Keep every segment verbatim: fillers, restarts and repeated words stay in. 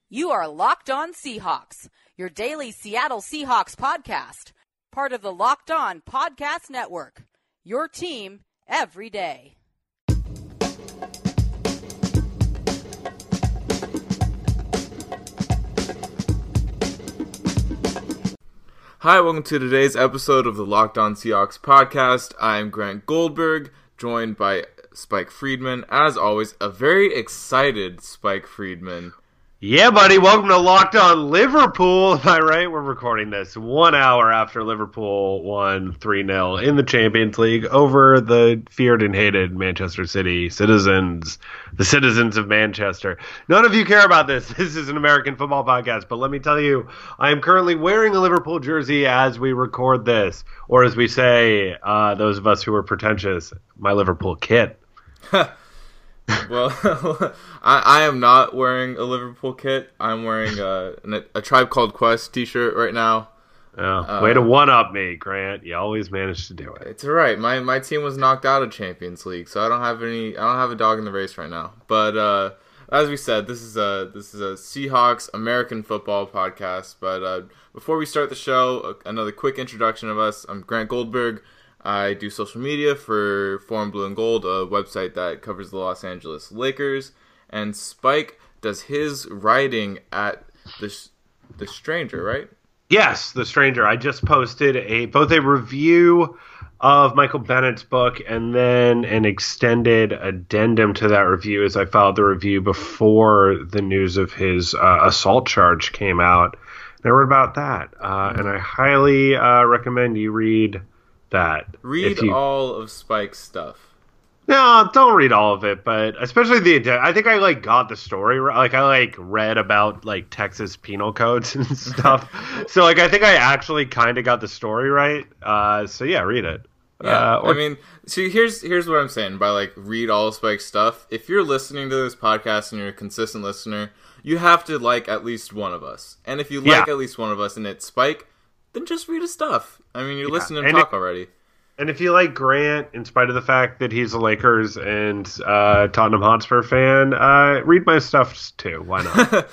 You are Locked On Seahawks, your daily Seattle Seahawks podcast, part of the Locked On Podcast Network, your team every day. Hi, welcome to today's episode of the Locked On Seahawks podcast. I'm Grant Goldberg, joined by Spike Friedman. As always, a very excited Spike Friedman. Yeah, buddy. Welcome to Locked On Liverpool. Am I right? We're recording this one hour after Liverpool won three nil in the Champions League over the feared and hated Manchester City citizens, the citizens of Manchester. None of you care about this. This is an American football podcast, but let me tell you, I am currently wearing a Liverpool jersey as we record this, or as we say, uh, those of us who are pretentious, my Liverpool kit. Well, I, I am not wearing a Liverpool kit. I'm wearing a, a Tribe Called Quest t-shirt right now. Oh, uh, way to one-up me, Grant. You always manage to do it. It's all right. My my team was knocked out of Champions League, so I don't have any. I don't have a dog in the race right now. But uh, as we said, this is a this is a Seahawks American football podcast. But uh, before we start the show, another quick introduction of us. I'm Grant Goldberg. I do social media for Forum Blue and Gold, a website that covers the Los Angeles Lakers. And Spike does his writing at the the Stranger, right? Yes, The Stranger. I just posted a both a review of Michael Bennett's book and then an extended addendum to that review as I filed the review before the news of his uh, assault charge came out. And I wrote about that. Uh, and I highly uh, recommend you read that. Read you, all of Spike's stuff. No, don't read all of it, but especially the. I think I like got the story. Like I like read about like Texas penal codes and stuff. So like I think I actually kind of got the story right. Uh, so yeah, read it. Yeah, uh, or, I mean, see, here's here's what I'm saying by like read all of Spike's stuff. If you're listening to this podcast and you're a consistent listener, you have to like at least one of us. And if you like yeah. at least one of us and it's Spike, then just read his stuff. I mean, you're yeah. listening to him and talk it, already. And if you like Grant, in spite of the fact that he's a Lakers and uh, Tottenham Hotspur fan, uh, read my stuff too. Why not?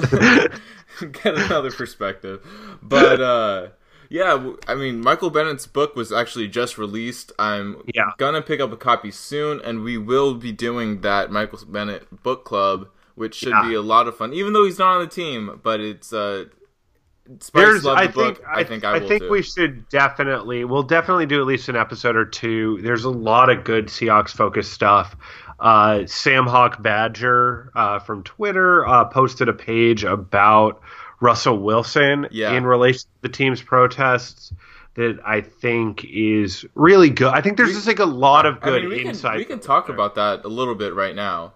Get another perspective. But, uh, yeah, I mean, Michael Bennett's book was actually just released. I'm yeah. going to pick up a copy soon, and we will be doing that Michael Bennett book club, which should yeah. be a lot of fun, even though he's not on the team, but it's... Uh, Spike's I the think book. I think I, I will think too. we should definitely we'll definitely do at least an episode or two. There's a lot of good Seahawks focused stuff. Uh, Sam Hawk Badger uh, from Twitter uh, posted a page about Russell Wilson yeah. in relation to the team's protests that I think is really good. I think there's we, just like a lot of good I mean, we insight. Can, we can talk there. about that a little bit right now,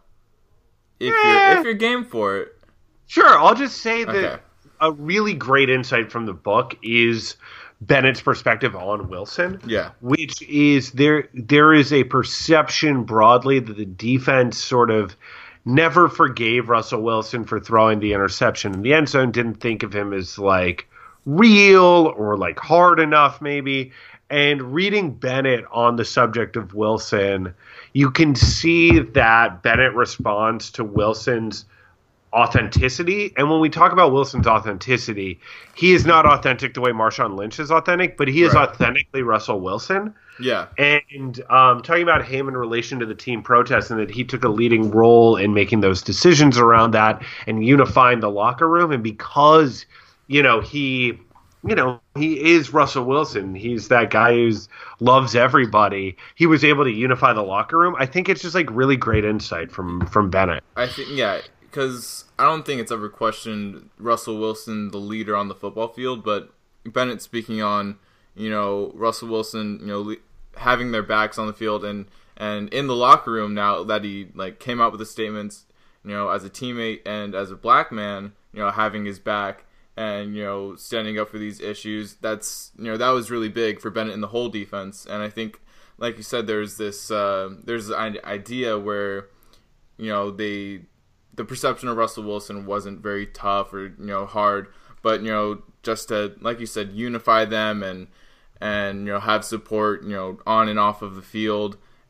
if eh. you're if you're game for it. Sure, I'll just say that. Okay. A really great insight from the book is Bennett's perspective on Wilson. Yeah. Which is there there is a perception broadly that the defense sort of never forgave Russell Wilson for throwing the interception in the end zone, didn't think of him as like real or like hard enough maybe. And reading Bennett on the subject of Wilson, you can see that Bennett responds to Wilson's authenticity. And when we talk about Wilson's authenticity, he is not authentic the way Marshawn Lynch is authentic, but he is right. authentically Russell Wilson. Yeah. And um, talking about him in relation to the team protests and that he took a leading role in making those decisions around that and unifying the locker room. And because, you know, he, you know, he is Russell Wilson. He's that guy who loves everybody. He was able to unify the locker room. I think it's just like really great insight from, from Bennett. I think, yeah. Because I don't think it's ever questioned Russell Wilson, the leader on the football field, but Bennett speaking on, you know, Russell Wilson, you know, le- having their backs on the field and, and in the locker room now that he, like, came out with the statements, you know, as a teammate and as a black man, you know, having his back and, you know, standing up for these issues, that's, you know, that was really big for Bennett and the whole defense. And I think, like you said, there's this, uh, there's an idea where, you know, they... the perception of Russell Wilson wasn't very tough or, you know, hard, but, you know, just to, like you said, unify them and, and, you know, have support, you know, on and off of the field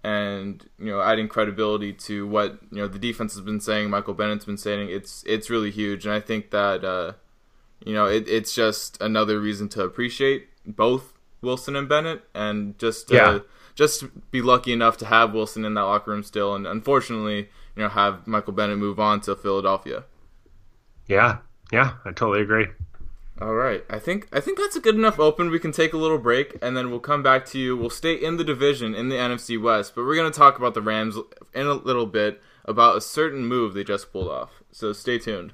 and you know adding credibility to what you know the defense has been saying, Michael Bennett's been saying. It's it's really huge, and I think that uh, you know it, it's just another reason to appreciate both Wilson and Bennett, and just uh, yeah. just be lucky enough to have Wilson in that locker room still, and unfortunately, you know, have Michael Bennett move on to Philadelphia. Yeah, yeah, I totally agree. All right, I think I think that's a good enough open. We can take a little break, and then we'll come back to you. We'll stay in the division in the N F C West, but we're going to talk about the Rams in a little bit, about a certain move they just pulled off. So stay tuned.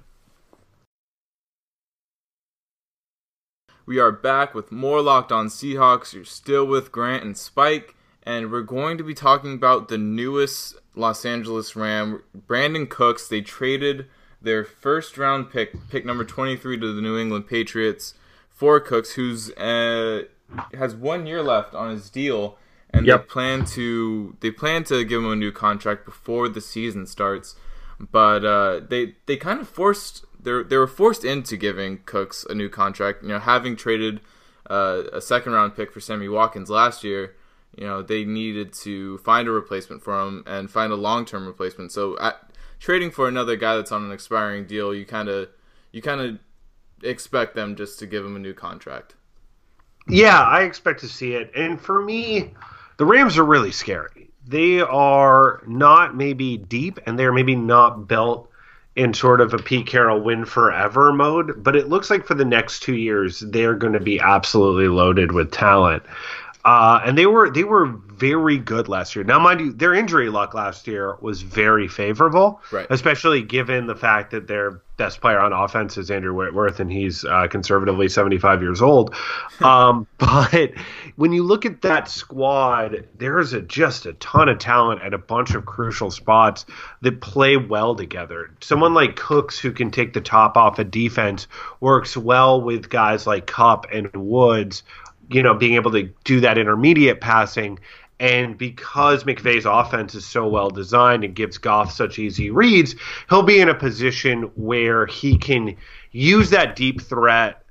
We are back with more Locked On Seahawks. You're still with Grant and Spike, and we're going to be talking about the newest Los Angeles Ram, Brandon Cooks. They traded their first round pick, pick number twenty-three, to the New England Patriots for Cooks, who's uh, has one year left on his deal, and yep. they plan to they plan to give him a new contract before the season starts. But uh, they they kind of forced they they were forced into giving Cooks a new contract. You know, having traded uh, a second round pick for Sammy Watkins last year, you know they needed to find a replacement for him and find a long term replacement. So at trading for another guy that's on an expiring deal, you kind of you kind of expect them just to give him a new contract. Yeah, I expect to see it. And for me, the Rams are really scary. They are not maybe deep, and they're maybe not built in sort of a Pete Carroll win forever mode, but it looks like for the next two years, they're going to be absolutely loaded with talent. Uh, and they were they were very good last year. Now, mind you, their injury luck last year was very favorable, right. especially given the fact that their best player on offense is Andrew Whitworth, and he's uh, conservatively seventy-five years old. Um, but when you look at that squad, there's a, just a ton of talent at a bunch of crucial spots that play well together. Someone like Cooks, who can take the top off a defense, works well with guys like Kupp and Woods, you know, being able to do that intermediate passing. And because McVay's offense is so well designed and gives Goff such easy reads, he'll be in a position where he can use that deep threat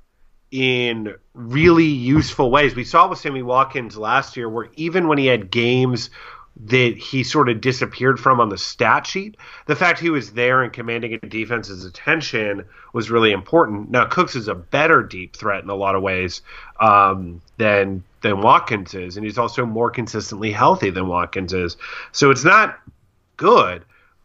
in really useful ways. We saw with Sammy Watkins last year, where even when he had games that he sort of disappeared from on the stat sheet, the fact he was there and commanding a defense's attention was really important. Now, Cooks is a better deep threat in a lot of ways um, than than Watkins is, and he's also more consistently healthy than Watkins is. So it's not good.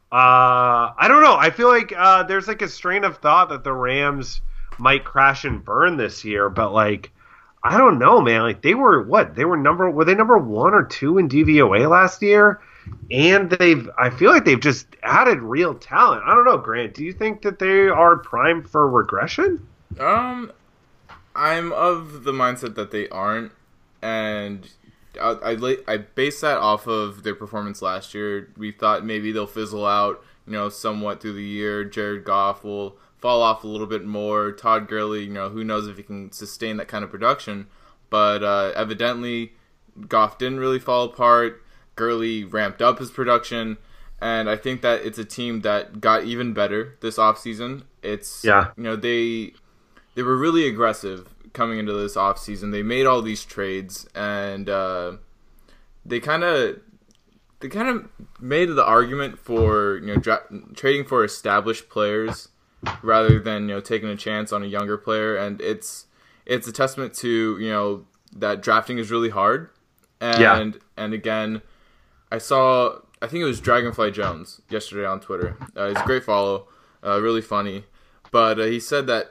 Uh, I don't know. I feel like uh, there's like a strain of thought that the Rams might crash and burn this year, but like, I don't know, man. Like they were what? They were number were they number one or two in D V O A last year? And they've I feel like they've just added real talent. I don't know, Grant. Do you think that they are primed for regression? Um I'm of the mindset that they aren't, and I I, I base that off of their performance last year. We thought maybe they'll fizzle out, you know, somewhat through the year. Jared Goff will fall off a little bit more. Todd Gurley, you know, who knows if he can sustain that kind of production. But uh, evidently, Goff didn't really fall apart. Gurley ramped up his production. And I think that it's a team that got even better this offseason. It's, yeah. you know, they they were really aggressive coming into this offseason. They made all these trades, and uh, they kind of they kind of made the argument for, you know, dra- trading for established players rather than, you know, taking a chance on a younger player. And it's it's a testament to, you know, that drafting is really hard. And yeah. and again, I saw I think it was Dragonfly Jones yesterday on Twitter. Uh, he's a great follow, uh, really funny. But uh, he said that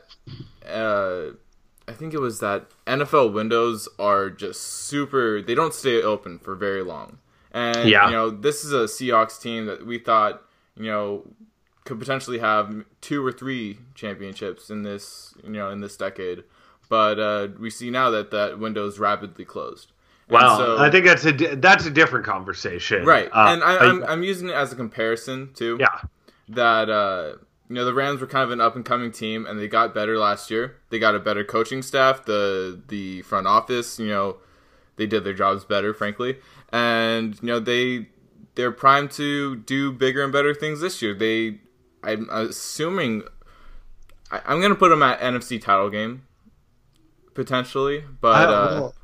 uh, I think it was that N F L windows are just super. They don't stay open for very long. And yeah. you know, this is a Seahawks team that we thought, you know, could potentially have two or three championships in this, you know, in this decade. But uh, we see now that that window is rapidly closed. Wow, so, I think that's a that's a different conversation, right? Uh, and I, I'm I'm using it as a comparison too. Yeah, that uh, you know, the Rams were kind of an up and coming team, and they got better last year. They got a better coaching staff. The the front office, you know, they did their jobs better, frankly, and you know they they're primed to do bigger and better things this year. They, I'm assuming, I, I'm gonna put them at N F C title game potentially, but. Uh,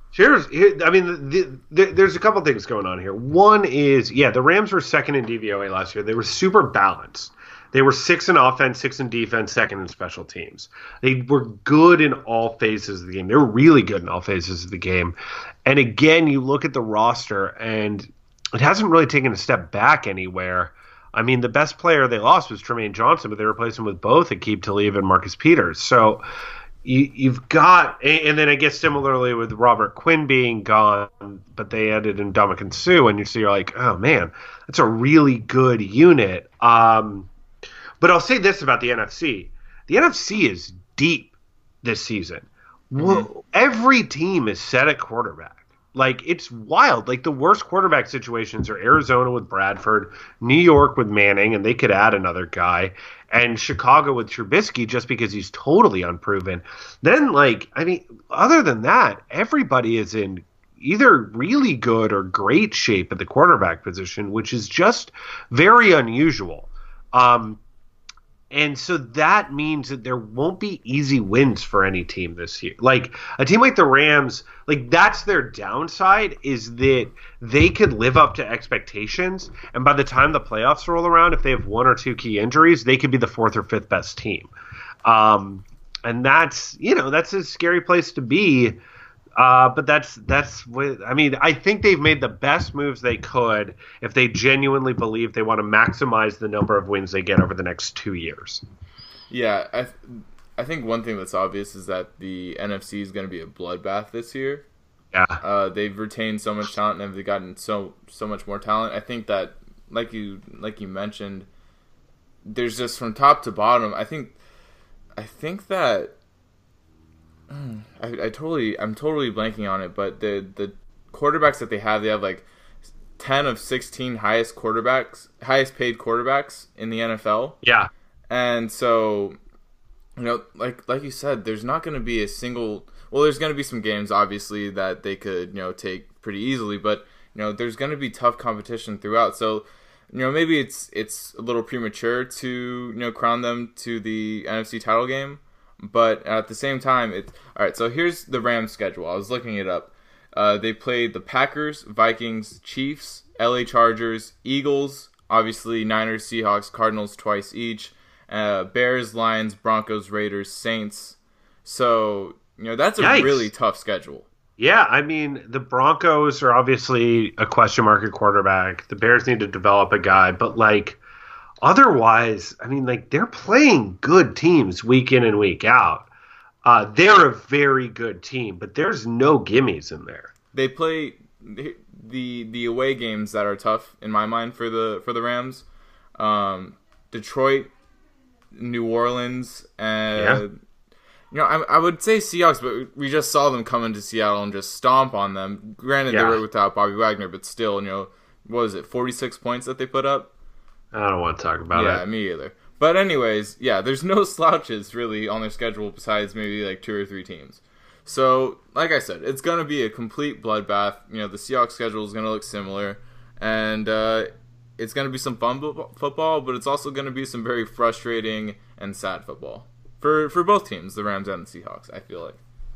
Here's, here, I mean, the, the, there's a couple things going on here. One is, yeah, the Rams were second in D V O A last year. They were super balanced. They were six in offense, six in defense, second in special teams. They were good in all phases of the game. They were really good in all phases of the game. And again, you look at the roster, and it hasn't really taken a step back anywhere. I mean, the best player they lost was Tremaine Johnson, but they replaced him with both Aqib Talib and Marcus Peters. So you, you've got, and then I guess similarly with Robert Quinn being gone, but they added in Ndamukong Suh, and you see, you're like, oh man, that's a really good unit. Um, but I'll say this about the N F C: the N F C is deep this season. Mm-hmm. Every team is set at quarterback. Like, it's wild. Like, the worst quarterback situations are Arizona with Bradford, New York with Manning, and they could add another guy, and Chicago with Trubisky just because he's totally unproven. Then, like, I mean, other than that, everybody is in either really good or great shape at the quarterback position, which is just very unusual. Um, And so that means that there won't be easy wins for any team this year. Like, a team like the Rams, like, that's their downside, is that they could live up to expectations, and by the time the playoffs roll around, if they have one or two key injuries, they could be the fourth or fifth best team. Um, and that's, you know, that's a scary place to be. Uh, but that's that's what, I mean, I think they've made the best moves they could if they genuinely believe they want to maximize the number of wins they get over the next two years. Yeah, I th- I think one thing that's obvious is that the N F C is going to be a bloodbath this year. Yeah, uh, they've retained so much talent and they've gotten so so much more talent. I think that, like you like you mentioned, there's just from top to bottom. I think I think that. I, I totally, I'm totally blanking on it, but the the quarterbacks that they have, they have like ten of sixteen highest quarterbacks, highest paid quarterbacks in the N F L. Yeah, and so, you know, like like you said, there's not going to be a single. Well, there's going to be some games, obviously, that they could, you know, take pretty easily, but you know, there's going to be tough competition throughout. So, you know, maybe it's it's a little premature to, you know, crown them to the N F C title game. But at the same time, it's all right. So here's the Rams' schedule. I was looking it up. Uh, they played the Packers, Vikings, Chiefs, L A Chargers, Eagles, obviously Niners, Seahawks, Cardinals twice each, uh, Bears, Lions, Broncos, Raiders, Saints. So you know that's a Yikes. really tough schedule. Yeah, I mean the Broncos are obviously a question mark at quarterback. The Bears need to develop a guy, but like. Otherwise, I mean, like, they're playing good teams week in and week out. Uh, they're a very good team, but there's no gimmies in there. They play the the away games that are tough in my mind for the for the Rams. Um, Detroit, New Orleans, and yeah. you know, I, I would say Seahawks, but we just saw them come into Seattle and just stomp on them. Granted, yeah. they were without Bobby Wagner, but still, you know, what was it, forty-six points that they put up? I don't want to talk about yeah, it. Yeah, me either. But anyways, yeah, there's no slouches really on their schedule besides maybe like two or three teams. So, like I said, it's going to be a complete bloodbath. You know, the Seahawks schedule is going to look similar. And uh, it's going to be some fun bo- football, but it's also going to be some very frustrating and sad football. For for both teams, the Rams and the Seahawks, I feel like.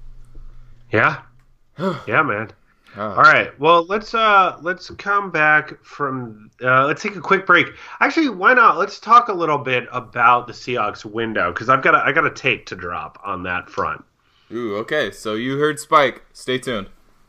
Yeah. yeah, man. Oh. All right. Well, let's uh let's come back from uh, let's take a quick break. Actually, why not? Let's talk a little bit about the Seahawks window because I've got a, I got a take to drop on that front. Ooh, okay. So you heard Spike. Stay tuned.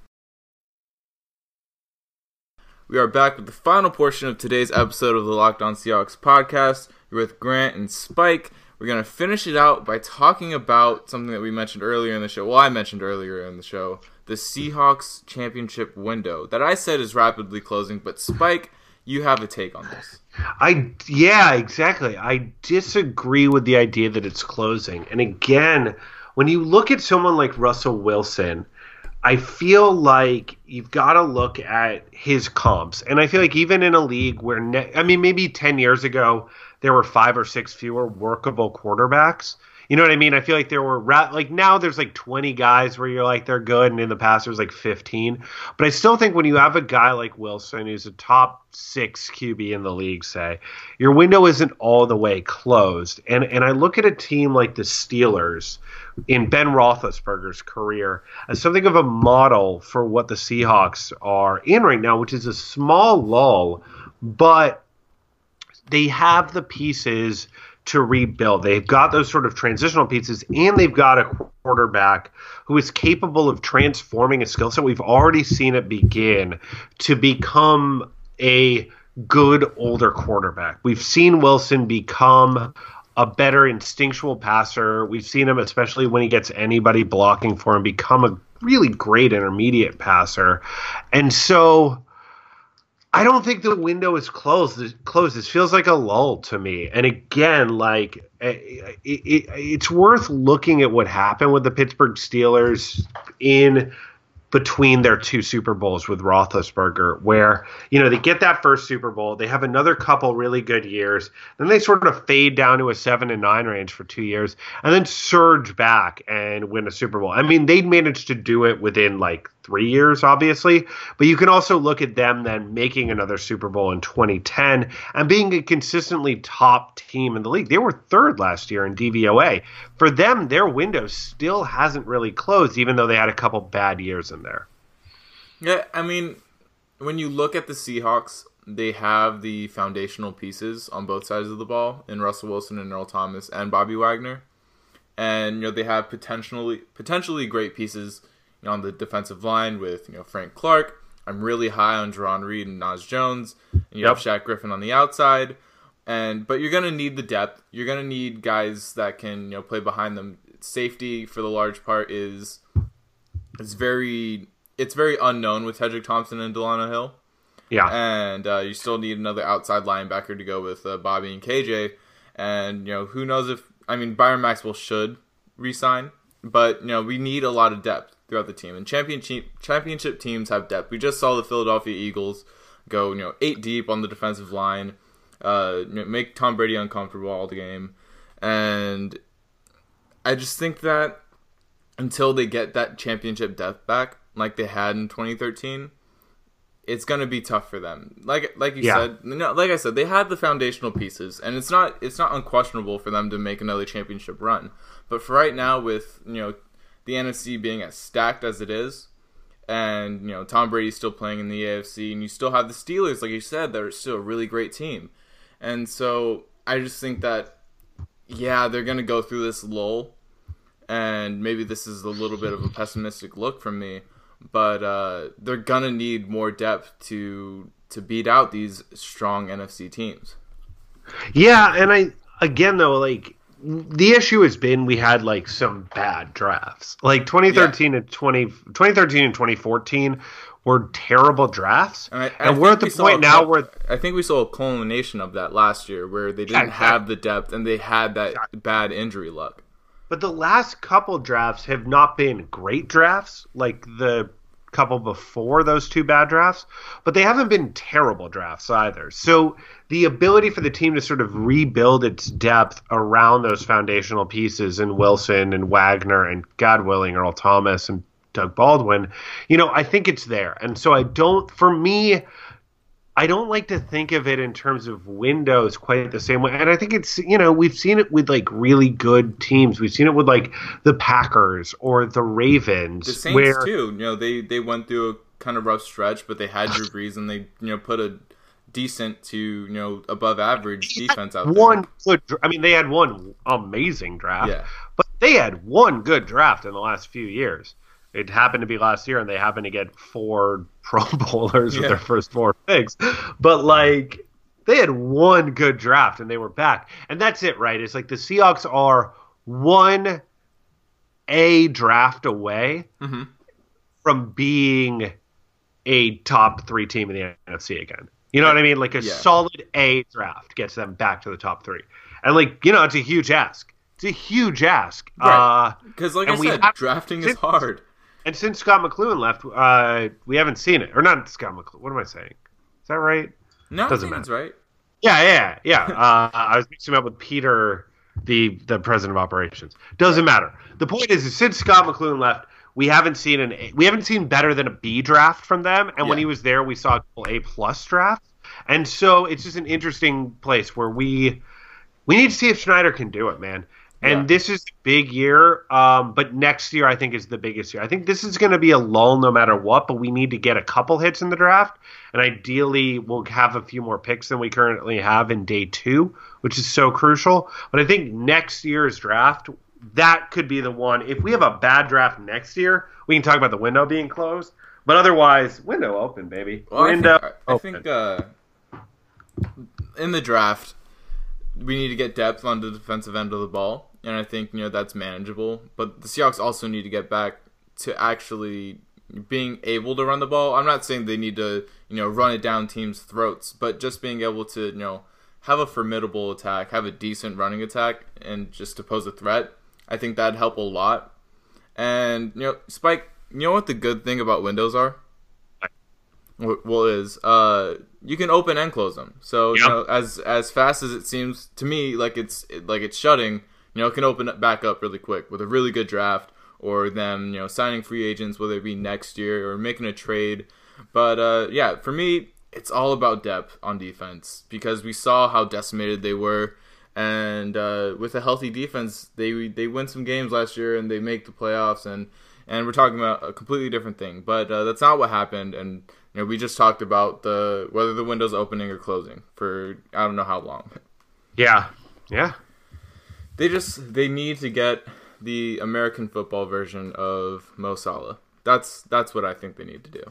We are back with the final portion of today's episode of the Locked On Seahawks podcast. You're with Grant and Spike. We're going to finish it out by talking about something that we mentioned earlier in the show. Well, I mentioned earlier in the show. The Seahawks championship window that I said is rapidly closing, but Spike, you have a take on this. I yeah, exactly. I disagree with the idea that it's closing. And again, when you look at someone like Russell Wilson, I feel like you've got to look at his comps. And I feel like even in a league where ne- I mean maybe ten years ago there were five or six fewer workable quarterbacks. You know what I mean? I feel like there were ra- like now there's like twenty guys where you're like they're good, and in the past there was like fifteen. But I still think when you have a guy like Wilson, who's a top six Q B in the league, say, your window isn't all the way closed. And and I look at a team like the Steelers in Ben Roethlisberger's career as something of a model for what the Seahawks are in right now, which is a small lull, but they have the pieces to rebuild. They've got those sort of transitional pieces, and they've got a quarterback who is capable of transforming a skill set. We've already seen it begin to become a good older quarterback. We've seen Wilson become a better instinctual passer. We've seen him, especially when he gets anybody blocking for him, become a really great intermediate passer. And so I don't think the window is closed. Closed. This feels like a lull to me. And again, like it, it, it's worth looking at what happened with the Pittsburgh Steelers in between their two Super Bowls with Roethlisberger, where, you know, they get that first Super Bowl, they have another couple really good years, then they sort of fade down to a seven and nine range for two years, and then surge back and win a Super Bowl. I mean, they managed to do it within like three years, obviously, but you can also look at them then making another Super Bowl in twenty ten and being a consistently top team in the league. They were third last year in D V O A. For them, their window still hasn't really closed, even though they had a couple bad years in there. Yeah, I mean, when you look at the Seahawks, they have the foundational pieces on both sides of the ball in Russell Wilson and Earl Thomas and Bobby Wagner. And, you know, they have potentially potentially great pieces, you know, on the defensive line with, you know, Frank Clark. I'm really high on Jerron Reed and Naz Jones. And you Yep. have Shaq Griffin on the outside. And but you're going to need the depth. You're going to need guys that can, you know, play behind them. Safety, for the large part, is is very it's very unknown with Tedrick Thompson and Delano Hill. Yeah. And uh, you still need another outside linebacker to go with uh, Bobby and K J. And, you know, who knows if, I mean, Byron Maxwell should re-sign. But, you know, we need a lot of depth throughout the team. And championship championship teams have depth. We just saw the Philadelphia Eagles go, you know, eight deep on the defensive line, uh, you know, make Tom Brady uncomfortable all the game. And I just think that until they get that championship depth back, like they had in twenty thirteen, it's gonna be tough for them. Like like you Yeah. said, you know, like I said, they had the foundational pieces, and it's not it's not unquestionable for them to make another championship run. But for right now, with, you know, the N F C being as stacked as it is, and, you know, Tom Brady's still playing in the A F C, and you still have the Steelers, like you said, that are still a really great team. And so I just think that, yeah, they're gonna go through this lull, and maybe this is a little bit of a pessimistic look from me. But uh, they're gonna need more depth to to beat out these strong N F C teams. Yeah, and I again though, like the issue has been we had like some bad drafts. Like twenty thirteen Yeah. and twenty, twenty thirteen and twenty fourteen were terrible drafts, And, I, I and we're at think the we point saw a now cul- where I think we saw a culmination of that last year, where they didn't Exactly. have the depth and they had that bad injury luck. But the last couple drafts have not been great drafts, like the couple before those two bad drafts, but they haven't been terrible drafts either. So the ability for the team to sort of rebuild its depth around those foundational pieces in Wilson and Wagner and, God willing, Earl Thomas and Doug Baldwin, you know, I think it's there. And so I don't, for me, I don't like to think of it in terms of windows quite the same way. And I think it's, you know, we've seen it with like really good teams. We've seen it with like the Packers or the Ravens. The Saints where, too, you know, they, they went through a kind of rough stretch, but they had Drew Brees and they, you know, put a decent to, you know, above average defense out there. One good, I mean, they had one amazing draft, Yeah. but they had one good draft in the last few years. It happened to be last year, and they happened to get four Pro Bowlers with Yeah. their first four picks. But, like, they had one good draft, and they were back. And that's it, right? It's like the Seahawks are one A draft away Mhm. from being a top three team in the N F C again. You know what I mean? Like, a Yeah. solid A draft gets them back to the top three. And, like, you know, it's a huge ask. It's a huge ask. Right. Uh, Because, like and I we said, have- drafting is since- hard. And since Scott McLuhan left, uh, we haven't seen it. Or not Scott McLuhan. What am I saying? Is that right? No, I Doesn't think that's right. Yeah, yeah, yeah. Uh, I was mixing him up with Peter, the the president of operations. Doesn't matter. The point is, is since Scott McCloughan left, we haven't seen an A, we haven't seen better than a B draft from them. And yeah. when he was there, we saw a couple A plus drafts. And so it's just an interesting place where we we need to see if Schneider can do it, man. And yeah. this is a big year, um, but next year I think is the biggest year. I think this is going to be a lull no matter what, but we need to get a couple hits in the draft, and ideally we'll have a few more picks than we currently have in day two, which is so crucial. But I think next year's draft, that could be the one. If we have a bad draft next year, we can talk about the window being closed. But otherwise, window open, baby. Well, window I think, I think uh, in the draft, we need to get depth on the defensive end of the ball. And I think, you know, that's manageable. But the Seahawks also need to get back to actually being able to run the ball. I'm not saying they need to, you know, run it down teams' throats, but just being able to, you know, have a formidable attack, have a decent running attack, and just to pose a threat. I think that'd help a lot. And, you know, Spike, you know what the good thing about windows are? Well, is uh, you can open and close them. So, yep. you know, as as fast as it seems to me, like it's like it's shutting. You know, it can open it back up really quick with a really good draft, or them, you know, signing free agents, whether it be next year or making a trade. But, uh, yeah, for me, it's all about depth on defense because we saw how decimated they were. And uh, with a healthy defense, they they win some games last year and they make the playoffs. And, and we're talking about a completely different thing. But uh, that's not what happened. And, you know, we just talked about the whether the window's opening or closing for I don't know how long. Yeah, yeah. They just they need to get the American football version of Mo Salah. That's that's what I think they need to do.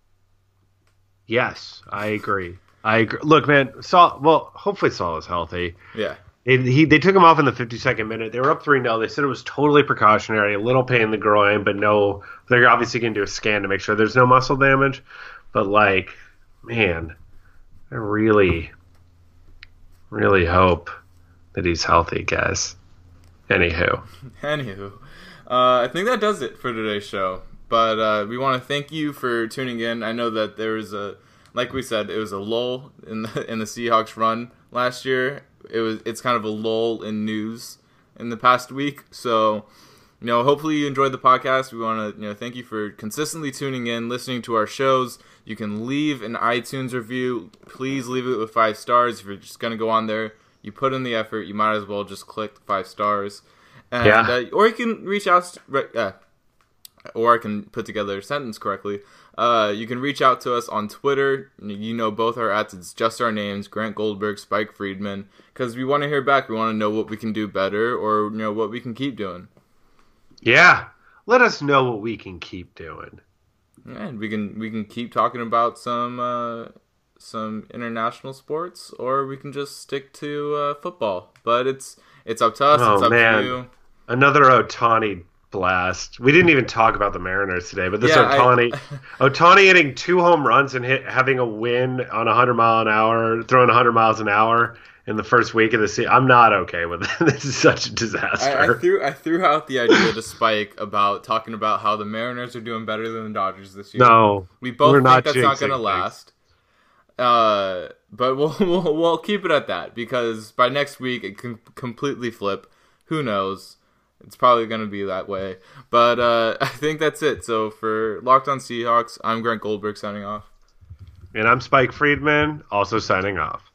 Yes, I agree. I agree. Look, man, Salah. Well, hopefully Salah's healthy. Yeah. They, he, they took him off in the fifty-second minute. They were up three nil. They said it was totally precautionary, a little pain in the groin, but no. They're obviously going to do a scan to make sure there's no muscle damage. But like, man, I really, really hope that he's healthy, guys. Anywho. Anywho. Uh, I think that does it for today's show. But uh, we want to thank you for tuning in. I know that there was a, like we said, it was a lull in the, in the Seahawks run last year. It was It's kind of a lull in news in the past week. So, you know, hopefully you enjoyed the podcast. We want to, you know, thank you for consistently tuning in, listening to our shows. You can leave an iTunes review. Please leave it with five stars if you're just going to go on there. You put in the effort, you might as well just click five stars. And, yeah. Uh, or you can reach out, to, uh, or I can put together a sentence correctly. Uh, you can reach out to us on Twitter. You know both our ads, it's just our names, Grant Goldberg, Spike Friedman, because we want to hear back. We want to know what we can do better or, you know, what we can keep doing. Yeah, let us know what we can keep doing. Yeah, and we can, we can keep talking about some... Uh, some international sports, or we can just stick to uh, football. But it's it's up to us. Oh, it's up man. to you. Another Ohtani blast. We didn't even talk about the Mariners today, but this yeah, Ohtani, I... Ohtani hitting two home runs and hit, having a win on one hundred mile an hour, throwing one hundred miles an hour in the first week of the season. I'm not okay with it. This is such a disaster. I, I threw I threw out the idea to Spike about talking about how the Mariners are doing better than the Dodgers this year. No, we both think not that's not going to last. Uh, but we'll, we'll we'll keep it at that because by next week it can completely flip. Who knows? It's probably going to be that way. But uh, I think that's it. So for Locked On Seahawks, I'm Grant Goldberg signing off. And I'm Spike Friedman, also signing off.